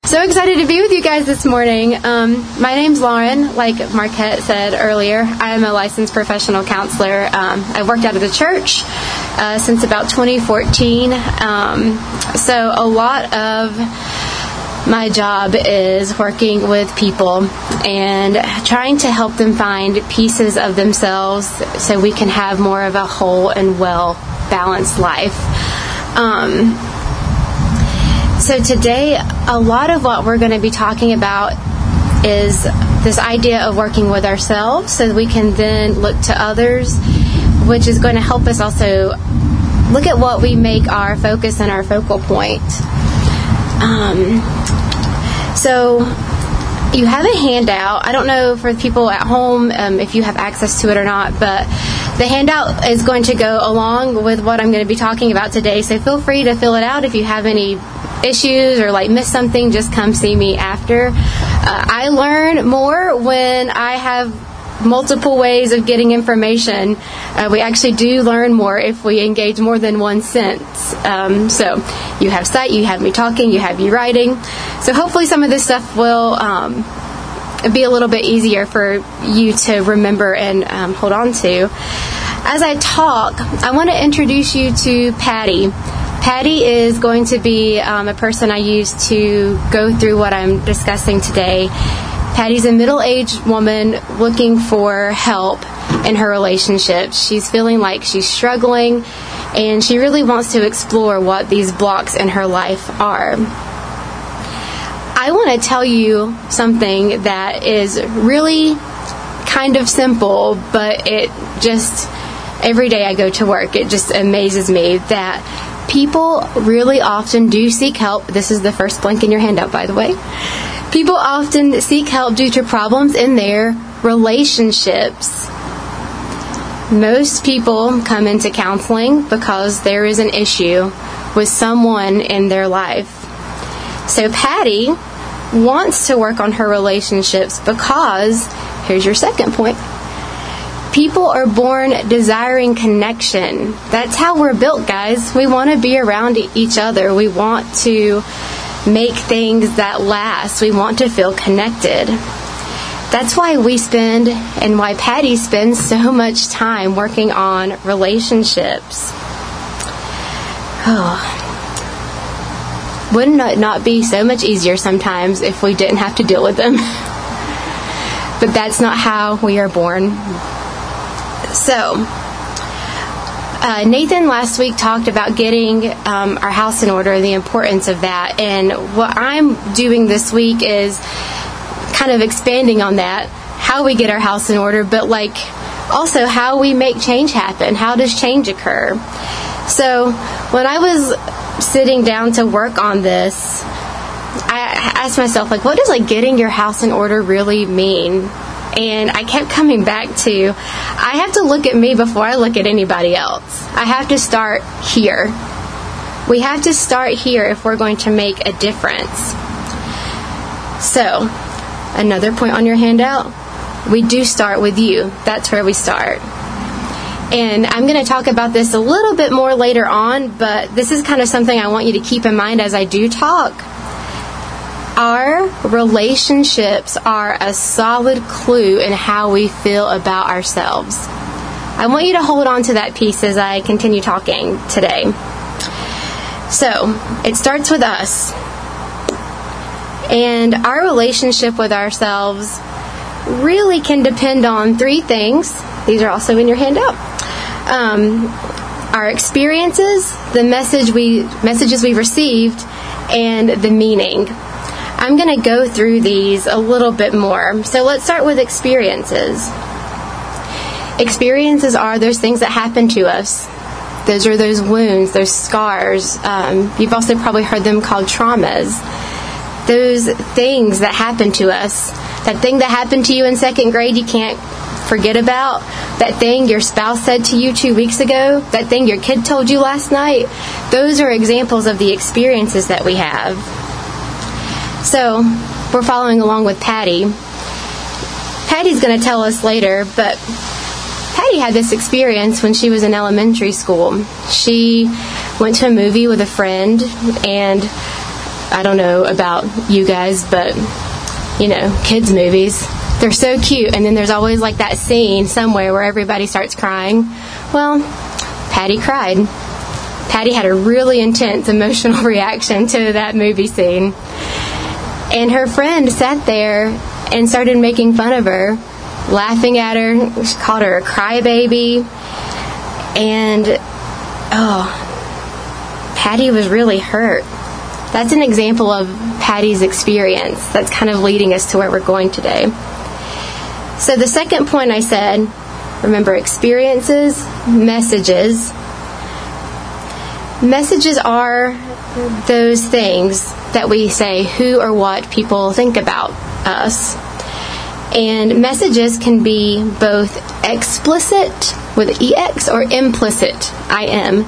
So excited to be with you guys this morning. My name's Lauren, like Marquette said earlier. I am a licensed professional counselor. I've worked out of the church since about 2014. So a lot of my job is working with people and trying to help them find pieces of themselves so we can have more of a whole and well-balanced life. So today, a lot of what we're going to be talking about is this idea of working with ourselves so that we can then look to others, which is going to help us also look at what we make our focus and our focal point. So you have a handout. I don't know for people at home if you have access to it or not, but the handout is going to go along with what I'm going to be talking about today. So feel free to fill it out. If you have any issues or miss something, just come see me after. I learn more when I have multiple ways of getting information. We actually do learn more if we engage more than one sense. So you have sight, you have me talking, you have you writing. So hopefully some of this stuff will be a little bit easier for you to remember and hold on to. As I talk, I want to introduce you to Patty. Patty is going to be a person I use to go through what I'm discussing today. Patty's a middle-aged woman looking for help in her relationships. She's feeling like she's struggling, and she really wants to explore what these blocks in her life are. I want to tell you something that is really kind of simple, but it just, every day I go to work, it just amazes me that people really often do seek help. This is the first blank in your handout, by the way. People often seek help due to problems in their relationships. Most people come into counseling because there is an issue with someone in their life. So Patty wants to work on her relationships because, here's your second point, people are born desiring connection. That's how we're built, guys. We want to be around each other. We want to make things that last. We want to feel connected. That's why we spend, and why Patty spends so much time working on relationships. Oh. Wouldn't it not be so much easier sometimes if we didn't have to deal with them? But that's not how we are born. So, Nathan last week talked about getting our house in order, the importance of that. And what I'm doing this week is kind of expanding on that, how we get our house in order, but also how we make change happen. How does change occur? So when I was sitting down to work on this, I asked myself, what does getting your house in order really mean? And I kept coming back to, I have to look at me before I look at anybody else. I have to start here. We have to start here if we're going to make a difference. So, another point on your handout, we do start with you. That's where we start. And I'm going to talk about this a little bit more later on, but this is kind of something I want you to keep in mind as I do talk. Our relationships are a solid clue in how we feel about ourselves. I want you to hold on to that piece as I continue talking today. So, it starts with us. And our relationship with ourselves really can depend on three things. These are also in your handout. Our experiences, the messages we received, and the meaning. I'm going to go through these a little bit more. So let's start with experiences. Experiences are those things that happen to us. Those are those wounds, those scars. You've also probably heard them called traumas. Those things that happen to us. That thing that happened to you in second grade you can't forget about. That thing your spouse said to you 2 weeks ago. That thing your kid told you last night. Those are examples of the experiences that we have. So, we're following along with Patty. Patty's going to tell us later, but Patty had this experience when she was in elementary school. She went to a movie with a friend, and I don't know about you guys, but, kids' movies, they're so cute. And then there's always like that scene somewhere where everybody starts crying. Well, Patty cried. Patty had a really intense emotional reaction to that movie scene. And her friend sat there and started making fun of her, laughing at her. She called her a crybaby. And, Patty was really hurt. That's an example of Patty's experience that's kind of leading us to where we're going today. So the second point I said, remember, experiences, messages. Messages are those things that we say who or what people think about us. And messages can be both explicit with EX or implicit, IM.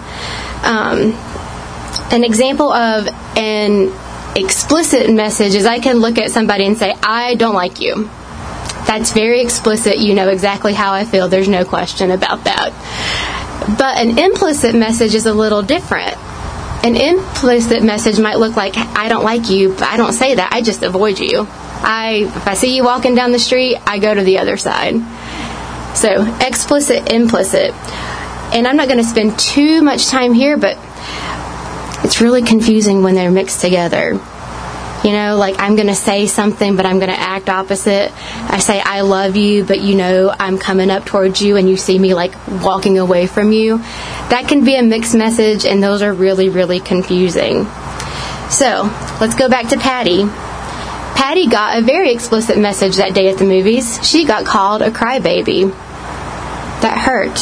An example of an explicit message is I can look at somebody and say, I don't like you. That's very explicit. You know exactly how I feel. There's no question about that. But an implicit message is a little different. An implicit message might look like, I don't like you, but I don't say that. I just avoid you. If I see you walking down the street, I go to the other side. So, explicit, implicit. And I'm not going to spend too much time here, but it's really confusing when they're mixed together. Like I'm going to say something, but I'm going to act opposite. I say, I love you, but I'm coming up towards you and you see me like walking away from you. That can be a mixed message, and those are really, really confusing. So, let's go back to Patty. Patty got a very explicit message that day at the movies. She got called a crybaby. That hurt.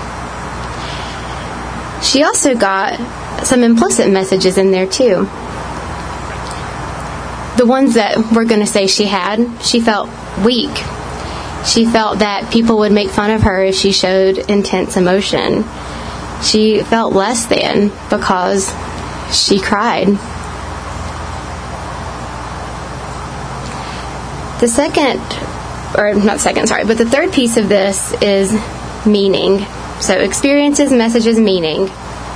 She also got some implicit messages in there too. The ones that we're going to say she felt weak. She felt that people would make fun of her if she showed intense emotion. She felt less than because she cried. The third piece of this is meaning. So experiences, messages, meaning.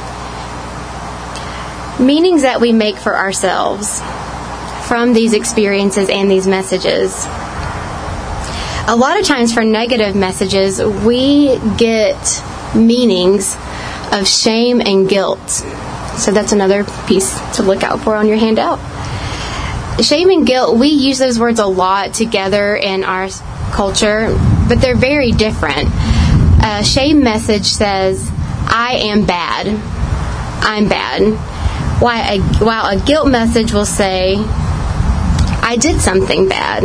Meanings that we make for ourselves from these experiences and these messages. A lot of times for negative messages, we get meanings of shame and guilt. So that's another piece to look out for on your handout. Shame and guilt, we use those words a lot together in our culture, but they're very different. A shame message says, I am bad. I'm bad. While a guilt message will say, I did something bad.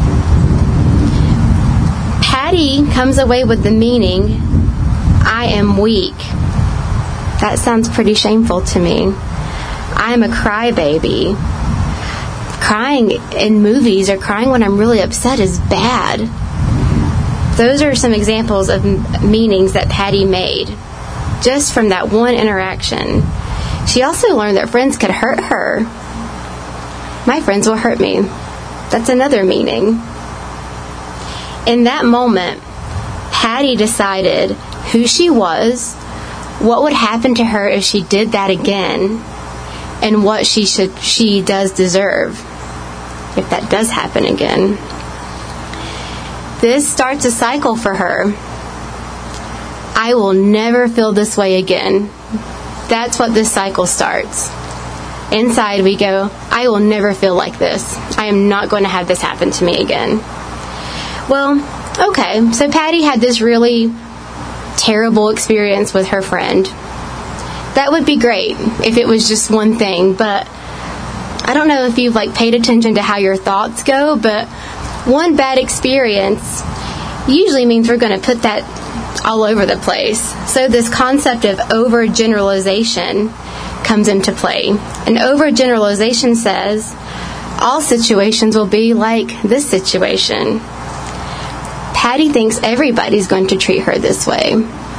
Patty comes away with the meaning, I am weak. That sounds pretty shameful to me. I'm a crybaby. Crying in movies or crying when I'm really upset is bad. Those are some examples of meanings that Patty made just from that one interaction. She also learned that friends could hurt her. My friends will hurt me. That's another meaning. In that moment, Patty decided who she was, what would happen to her if she did that again, and what she does deserve if that does happen again. This starts a cycle for her. I will never feel this way again. That's what this cycle starts. Inside we go, I will never feel like this. I am not going to have this happen to me again. Well, okay, so Patty had this really terrible experience with her friend. That would be great if it was just one thing, but I don't know if you've paid attention to how your thoughts go, but one bad experience usually means we're going to put that all over the place. So this concept of overgeneralization comes into play. And overgeneralization says all situations will be like this situation. Patty thinks everybody's going to treat her this way.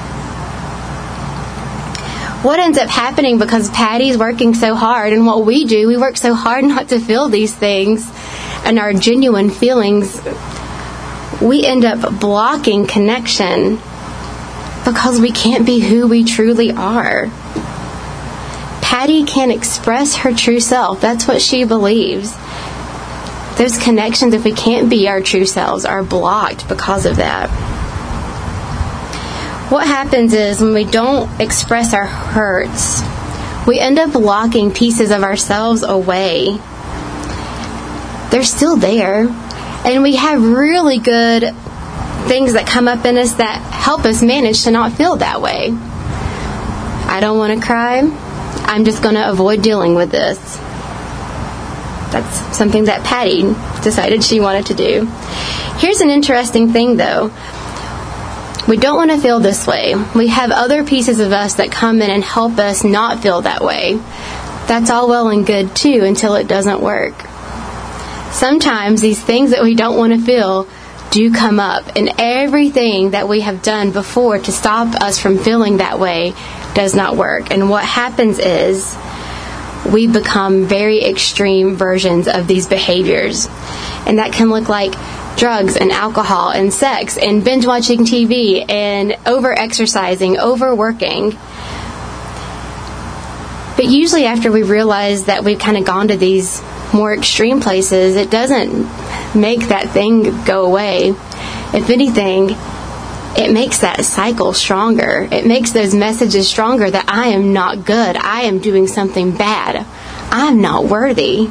What ends up happening, because Patty's working so hard, and what we do, we work so hard not to feel these things and our genuine feelings, we end up blocking connection because we can't be who we truly are. Patty can't express her true self. That's what she believes. Those connections, if we can't be our true selves, are blocked because of that. What happens is when we don't express our hurts, we end up locking pieces of ourselves away. They're still there. And we have really good things that come up in us that help us manage to not feel that way. I don't want to cry. I'm just going to avoid dealing with this. That's something that Patty decided she wanted to do. Here's an interesting thing, though. We don't want to feel this way. We have other pieces of us that come in and help us not feel that way. That's all well and good, too, until it doesn't work. Sometimes these things that we don't want to feel do come up, and everything that we have done before to stop us from feeling that way does not work. And what happens is we become very extreme versions of these behaviors. And that can look like drugs and alcohol and sex and binge watching TV and over-exercising, overworking. But usually after we realize that we've kind of gone to these more extreme places, it doesn't make that thing go away. If anything, it makes that cycle stronger. It makes those messages stronger that I am not good. I am doing something bad. I'm not worthy.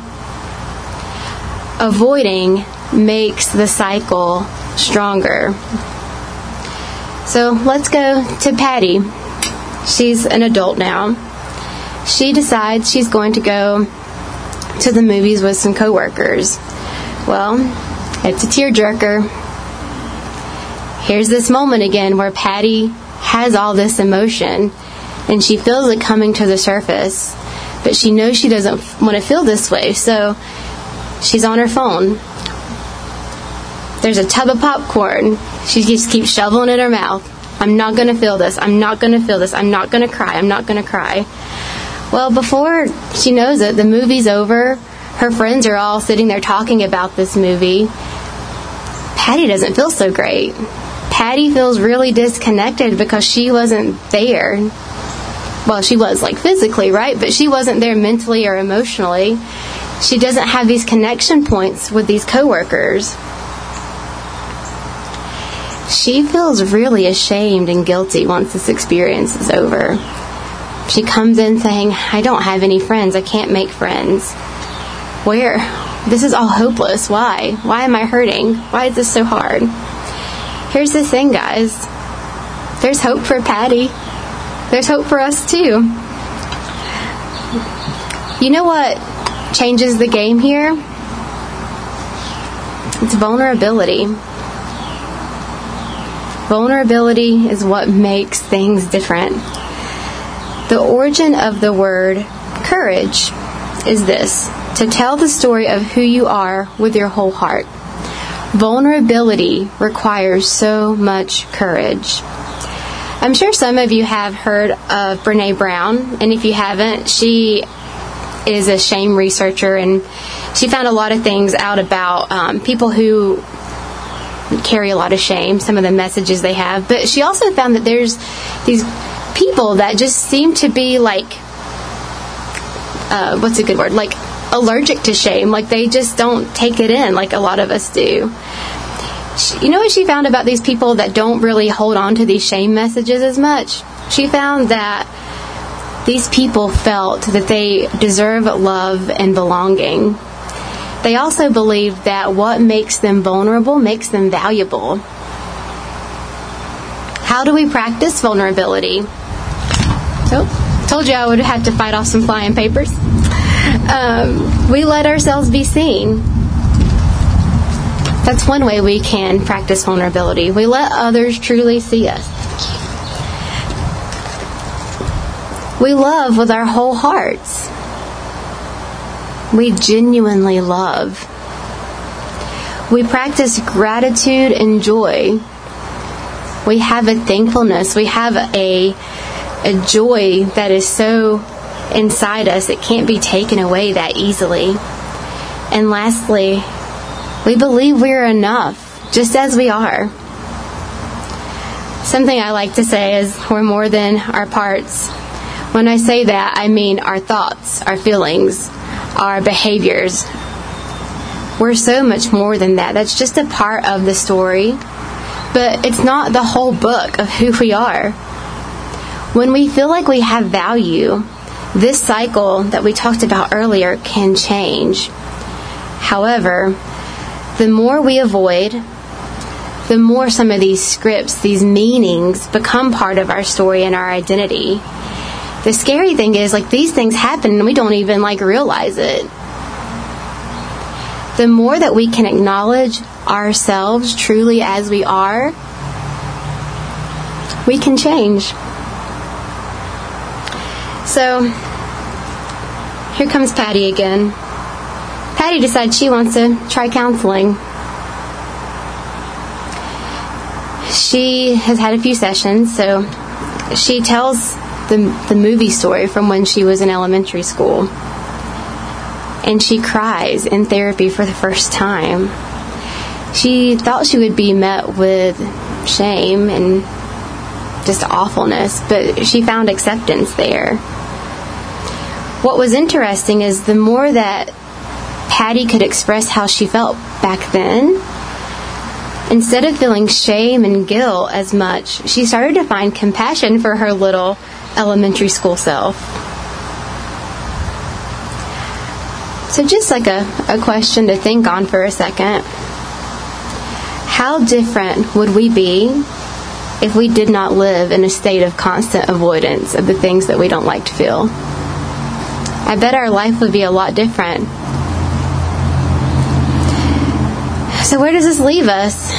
Avoiding makes the cycle stronger. So let's go to Patty. She's an adult now. She decides she's going to go to the movies with some coworkers. Well, it's a tearjerker. Here's this moment again where Patty has all this emotion and she feels it coming to the surface, but she knows she doesn't want to feel this way, so she's on her phone. There's a tub of popcorn. She just keeps shoveling it in her mouth. I'm not going to feel this. I'm not going to feel this. I'm not going to cry. I'm not going to cry. Well, before she knows it, the movie's over. Her friends are all sitting there talking about this movie. Patty doesn't feel so great. Patty feels really disconnected because she wasn't there. Well, she was, like, physically, right? But she wasn't there mentally or emotionally. She doesn't have these connection points with these coworkers. She feels really ashamed and guilty once this experience is over. She comes in saying, I don't have any friends. I can't make friends. Where? This is all hopeless. Why? Why am I hurting? Why is this so hard? Here's the thing, guys. There's hope for Patty. There's hope for us, too. You know what changes the game here? It's vulnerability. Vulnerability is what makes things different. The origin of the word courage is this: to tell the story of who you are with your whole heart. Vulnerability requires so much courage. I'm sure some of you have heard of Brené Brown, and if you haven't, she is a shame researcher, and she found a lot of things out about people who carry a lot of shame, some of the messages they have. But she also found that there's these people that just seem to be like, what's a good word? Like allergic to shame. Like they just don't take it in like a lot of us do. You know what she found about these people that don't really hold on to these shame messages as much? She found that these people felt that they deserve love and belonging. They also believe that what makes them vulnerable makes them valuable. How do we practice vulnerability? Oh, told you I would have to fight off some flying papers. We let ourselves be seen. That's one way we can practice vulnerability. We let others truly see us. We love with our whole hearts. We genuinely love. We practice gratitude and joy. We have a thankfulness. We have a joy that is so inside us it can't be taken away that easily. And lastly, we believe we're enough, just as we are. Something I like to say is we're more than our parts. When I say that, I mean our thoughts, our feelings, our behaviors. We're so much more than that. That's just a part of the story, but it's not the whole book of who we are. When we feel like we have value, this cycle that we talked about earlier can change. However, the more we avoid, the more some of these scripts, these meanings, become part of our story and our identity. The scary thing is, these things happen and we don't even, realize it. The more that we can acknowledge ourselves truly as we are, we can change. So, here comes Patty again. Patty decides she wants to try counseling. She has had a few sessions, so she tells the movie story from when she was in elementary school. And she cries in therapy for the first time. She thought she would be met with shame and just awfulness, but she found acceptance there. What was interesting is the more that Patty could express how she felt back then, instead of feeling shame and guilt as much, she started to find compassion for her little elementary school self. So just a question to think on for a second. How different would we be if we did not live in a state of constant avoidance of the things that we don't like to feel? I bet our life would be a lot different. So where does this leave us?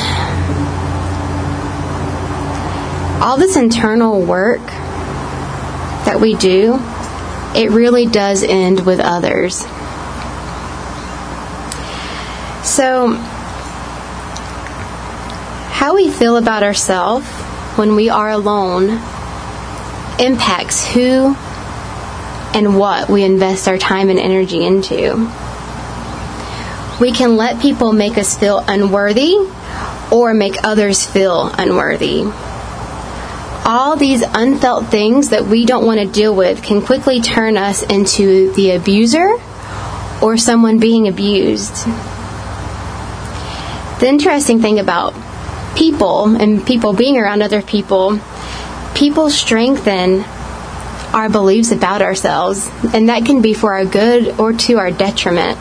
All this internal work that we do, it really does end with others. So, how we feel about ourselves when we are alone impacts who and what we invest our time and energy into. We can let people make us feel unworthy or make others feel unworthy. All these unfelt things that we don't want to deal with can quickly turn us into the abuser or someone being abused. The interesting thing about people and people being around other people strengthen our beliefs about ourselves, and that can be for our good or to our detriment.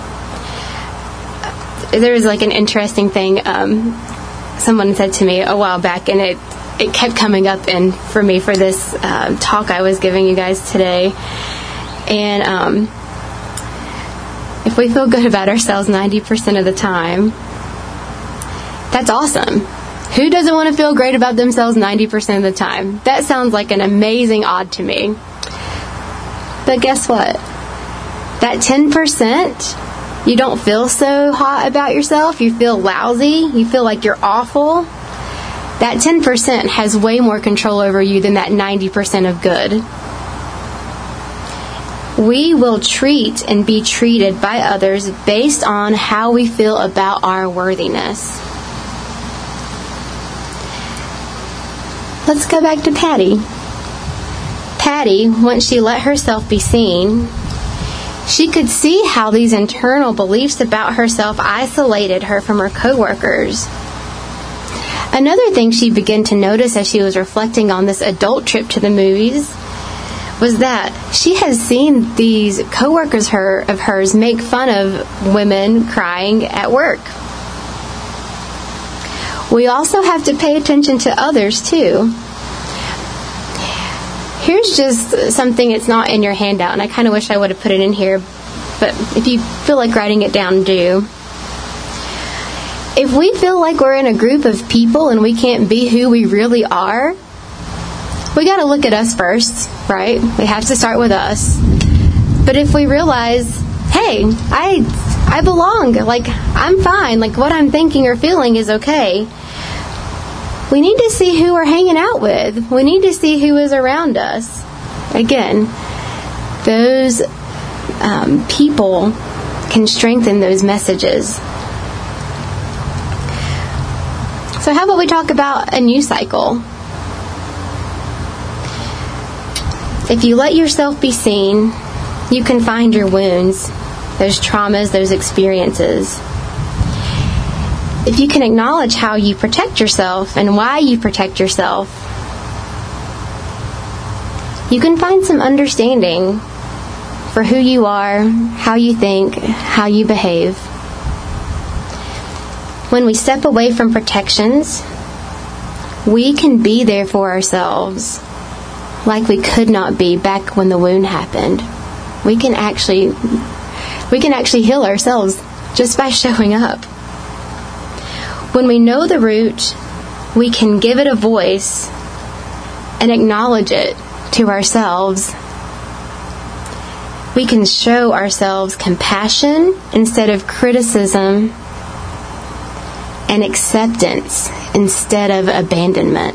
There was an interesting thing someone said to me a while back, and it kept coming up for me for this talk I was giving you guys today. And if we feel good about ourselves 90% of the time, that's awesome. Who doesn't want to feel great about themselves 90% of the time? That sounds like an amazing odd to me. But guess what? That 10%, you don't feel so hot about yourself. You feel lousy. You feel like you're awful. That 10% has way more control over you than that 90% of good. We will treat and be treated by others based on how we feel about our worthiness. Let's go back to Patty. Patty, once she let herself be seen, she could see how these internal beliefs about herself isolated her from her coworkers. Another thing she began to notice as she was reflecting on this adult trip to the movies was that she has seen these coworkers of hers make fun of women crying at work. We also have to pay attention to others too. Here's just something that's not in your handout, and I kind of wish I would have put it in here, but if you feel like writing it down, do. If we feel like we're in a group of people and we can't be who we really are, we got to look at us first, right? We have to start with us. But if we realize, hey, I belong, I'm fine, what I'm thinking or feeling is okay, we need to see who we're hanging out with. We need to see who is around us. Again, those people can strengthen those messages. So how about we talk about a new cycle? If you let yourself be seen, you can find your wounds, those traumas, those experiences. If you can acknowledge how you protect yourself and why you protect yourself, you can find some understanding for who you are, how you think, how you behave. When we step away from protections, we can be there for ourselves like we could not be back when the wound happened. We can actually heal ourselves just by showing up. When we know the root, we can give it a voice and acknowledge it to ourselves. We can show ourselves compassion instead of criticism, and acceptance instead of abandonment.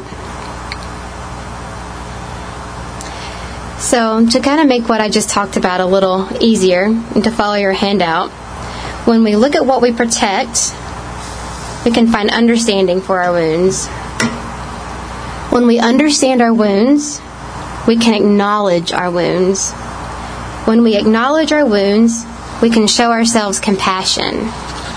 So, to kind of make what I just talked about a little easier and to follow your handout, when we look at what we protect, we can find understanding for our wounds. When we understand our wounds, we can acknowledge our wounds. When we acknowledge our wounds, we can show ourselves compassion.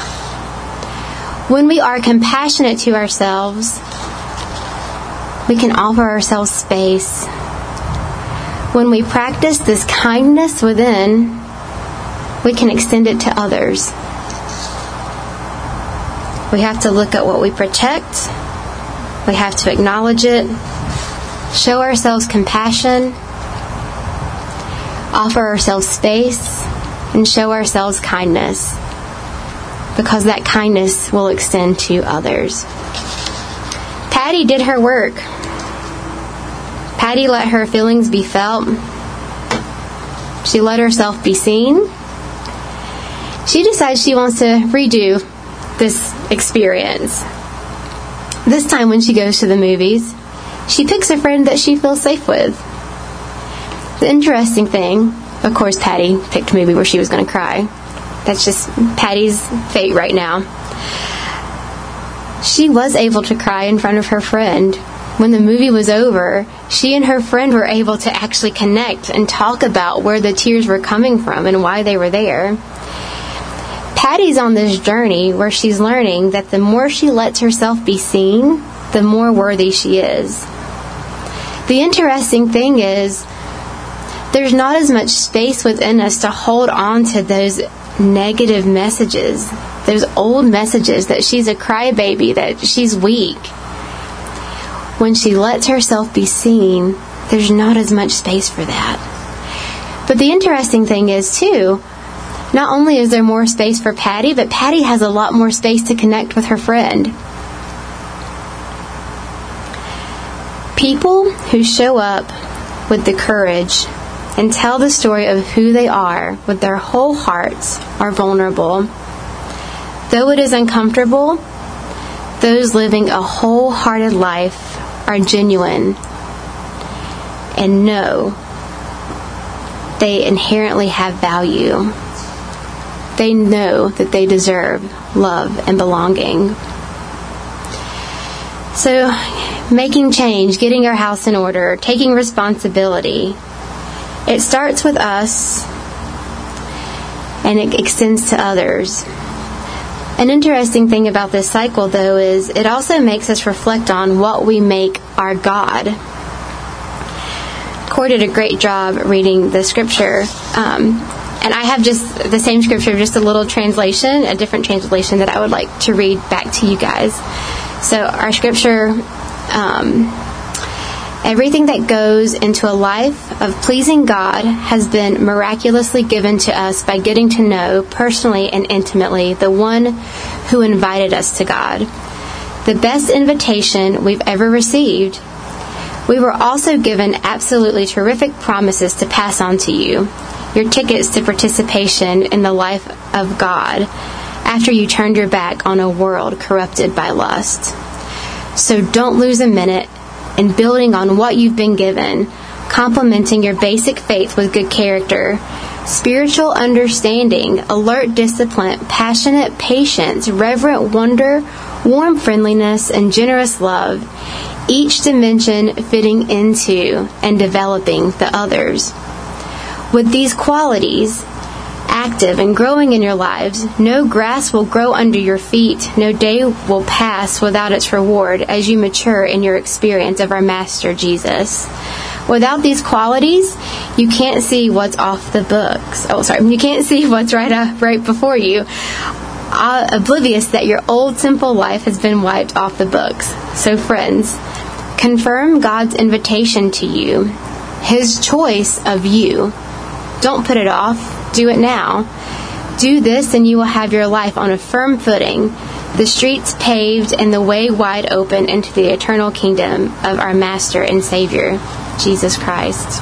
When we are compassionate to ourselves, we can offer ourselves space. When we practice this kindness within, we can extend it to others. We have to look at what we protect. We have to acknowledge it, show ourselves compassion, offer ourselves space, and show ourselves kindness, because that kindness will extend to others. Patty did her work. Patty let her feelings be felt. She let herself be seen. She decides she wants to redo this experience. This time when she goes to the movies, she picks a friend that she feels safe with. The interesting thing, of course, Patty picked a movie where she was going to cry. That's just Patty's fate right now. She was able to cry in front of her friend. When the movie was over, she and her friend were able to actually connect and talk about where the tears were coming from and why they were there. Patty's on this journey where she's learning that the more she lets herself be seen, the more worthy she is. The interesting thing is, there's not as much space within us to hold on to those negative messages, those old messages that she's a crybaby, that she's weak. When she lets herself be seen, there's not as much space for that. But the interesting thing is, too, not only is there more space for Patty, but Patty has a lot more space to connect with her friend. People who show up with the courage and tell the story of who they are with their whole hearts are vulnerable. Though it is uncomfortable, those living a wholehearted life are genuine and know they inherently have value. They know that they deserve love and belonging. So, making change, getting our house in order, taking responsibility, it starts with us and it extends to others. An interesting thing about this cycle, though, is it also makes us reflect on what we make our God. Corey did a great job reading the scripture. And I have just the same scripture, just a little translation, a different translation that I would like to read back to you guys. So our scripture, everything that goes into a life of pleasing God has been miraculously given to us by getting to know personally and intimately the one who invited us to God. The best invitation we've ever received. We were also given absolutely terrific promises to pass on to you. Your tickets to participation in the life of God after you turned your back on a world corrupted by lust. So don't lose a minute in building on what you've been given, complementing your basic faith with good character, spiritual understanding, alert discipline, passionate patience, reverent wonder, warm friendliness, and generous love. each dimension fitting into and developing the others. With these qualities active and growing in your lives, no grass will grow under your feet, no day will pass without its reward as you mature in your experience of our Master Jesus. Without these qualities, you can't see what's off the books. You can't see what's right before you, oblivious that your old simple life has been wiped off the books. So friends, confirm God's invitation to you, His choice of you. Don't put it off. Do it now. Do this and you will have your life on a firm footing, the streets paved and the way wide open into the eternal kingdom of our Master and Savior, Jesus Christ.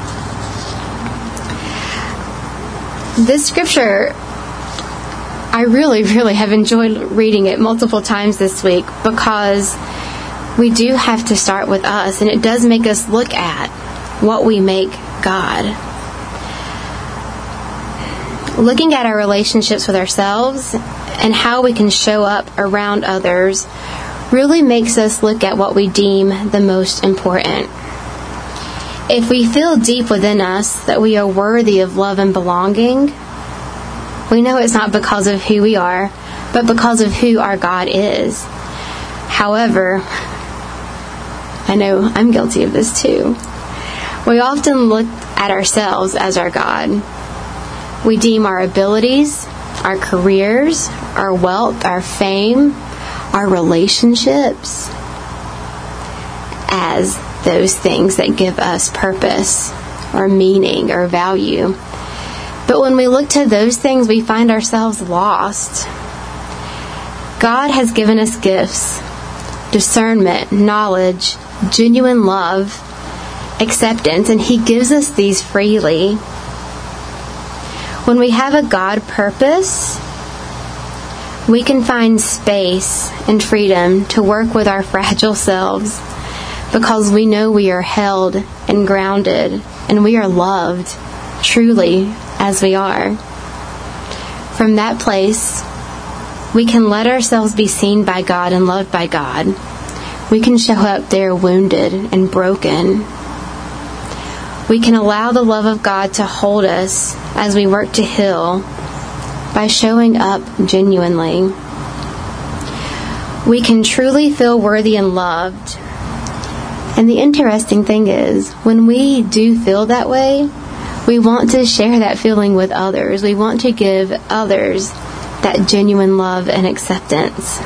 This scripture, I really have enjoyed reading it multiple times this week because we do have to start with us, and it does make us look at what we make God. Looking at our relationships with ourselves and how we can show up around others really makes us look at what we deem the most important. If we feel deep within us that we are worthy of love and belonging, we know it's not because of who we are, but because of who our God is. However, I know I'm guilty of this too. We often look at ourselves as our God. We deem our abilities, our careers, our wealth, our fame, our relationships as those things that give us purpose or meaning or value. But when we look to those things, we find ourselves lost. God has given us gifts, discernment, knowledge, genuine love, acceptance, and He gives us these freely. When we have a God purpose, we can find space and freedom to work with our fragile selves because we know we are held and grounded and we are loved truly as we are. From that place, we can let ourselves be seen by God and loved by God. We can show up there wounded and broken. We can allow the love of God to hold us as we work to heal by showing up genuinely. We can truly feel worthy and loved. And the interesting thing is, when we do feel that way, we want to share that feeling with others. We want to give others that genuine love and acceptance.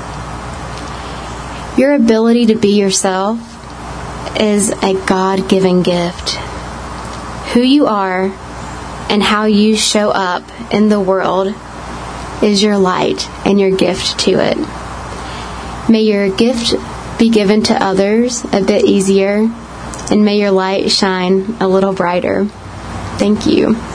Your ability to be yourself is a God-given gift. Who you are and how you show up in the world is your light and your gift to it. May your gift be given to others a bit easier, and may your light shine a little brighter. Thank you.